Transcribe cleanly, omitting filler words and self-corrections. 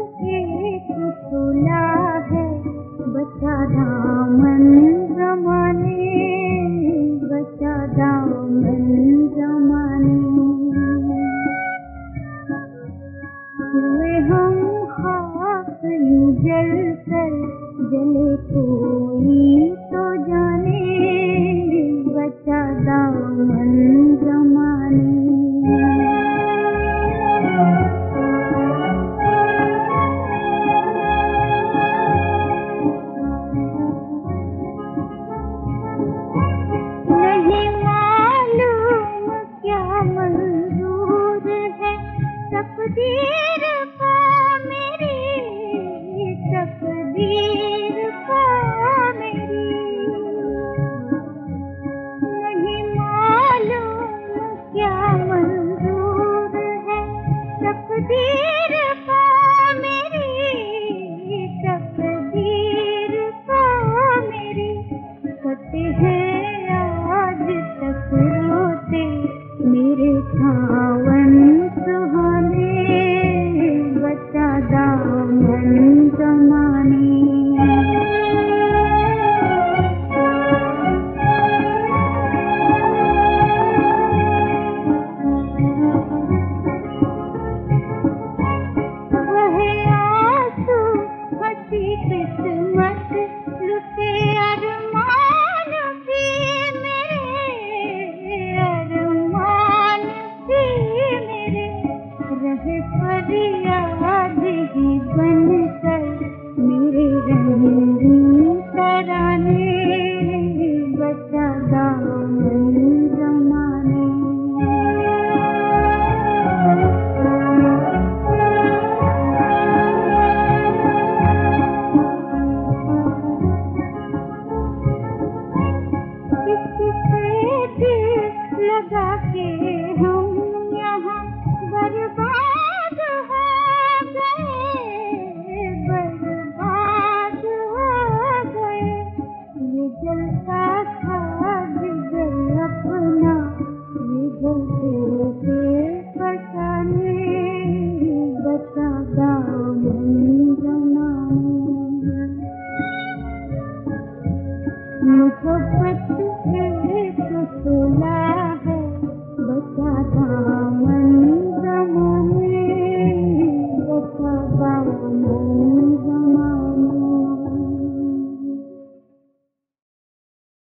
एक शोला है बचा दामन जमाने, बचा दामन जमाने। हुए हम खाक यूं जल कर, जले कोई तो जाने, बचा दामन जमाने। नहीं मालूम क्या मंजूर है तकदीर का मेरी, तकदीर का मेरी। नहीं मालूम क्या मंजूर है तकदीर का मेरी, तकदीर का मेरी। कटे हैं आज तक रोते मेरे सावन सुहाने, बचा दामन जमाने। वह आंसू हंसी किस्मत लुटे अरमान भी मेरे, अरमान भी मेरे। रहे फरियाद ही बनकर मेरे रंगीन तराने, बचा दामन जमाने। लगा के हम यहाँ बर्बाद हो गए, बर्बाद हो गए। ये जलता था जिगर अपना, ये जलते थे फसाने, बचा दामन जमाने। मोहब्बत एक शोला है बचा दामन जमाने, बचा दामन।